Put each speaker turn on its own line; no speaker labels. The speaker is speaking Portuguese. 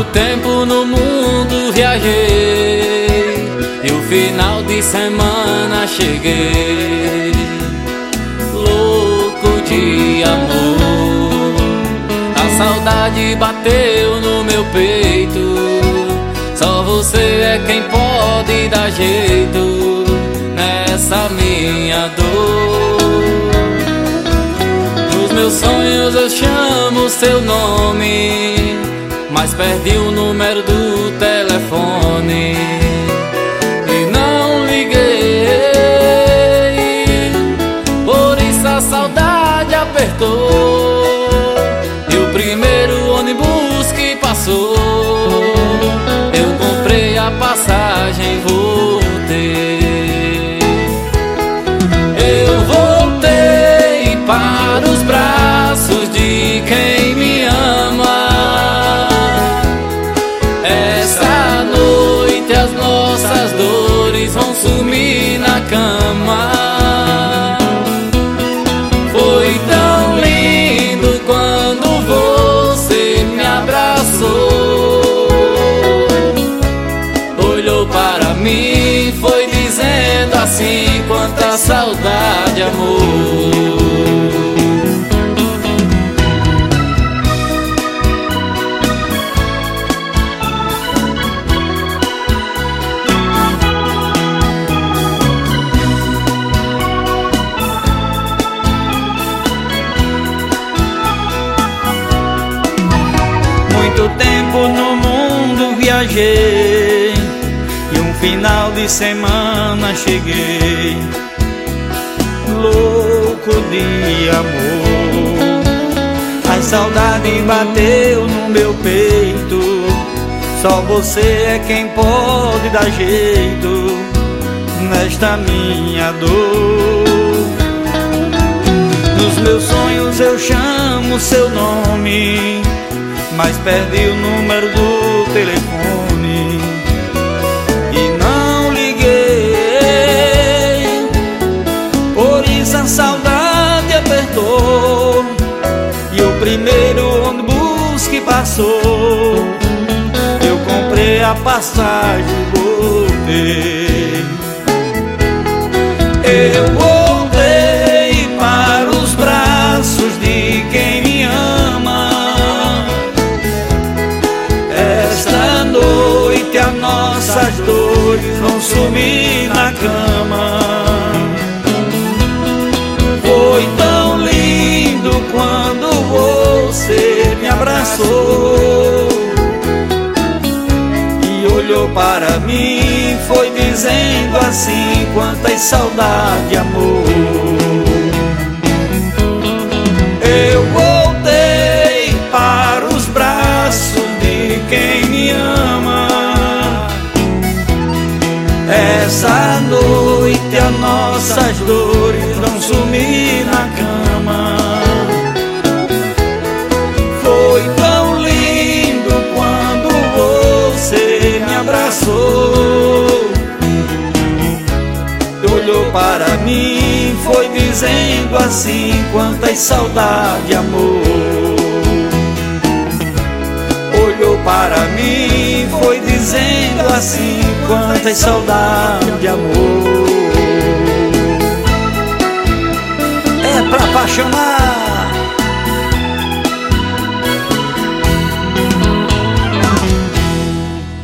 tempo no mundo viajei e o final de semana cheguei, louco de amor. A saudade bateu no meu peito, só você é quem pode dar jeito nessa minha dor. Nos meus sonhos eu chamo seu nome, mas perdi o número do telefone e não liguei. Por isso a saudade apertou, e o primeiro ônibus que passou, eu comprei a passagem e voltei. Eu voltei para os braços de quem me ama. Essa noite as nossas dores vão sumir na cama. Foi tão lindo quando você me abraçou, olhou para mim, foi dizendo assim: quanta saudade, amor.
Muito tempo no mundo viajei e um final de semana cheguei, louco de amor. A saudade bateu no meu peito, só você é quem pode dar jeito nesta minha dor. Nos meus sonhos eu chamo seu nome, mas perdi o número do telefone e não liguei. Por isso a saudade apertou, e o primeiro ônibus que passou, eu comprei a passagem e voltei. Eu voltei para os braços de quem me ama. Esta noite as nossas dores vão sumir na cama. Foi tão lindo quando você me abraçou e olhou para mim, foi dizendo assim: quanta saudade, amor. Eu voltei para os braços de quem me ama. Essa noite as nossas dores vão sumir na cama. Foi tão lindo quando você me abraçou, olhou para mim, foi dizendo assim: quanta saudade, amor. Olhou para mim, foi dizendo assim: quanta saudade, amor.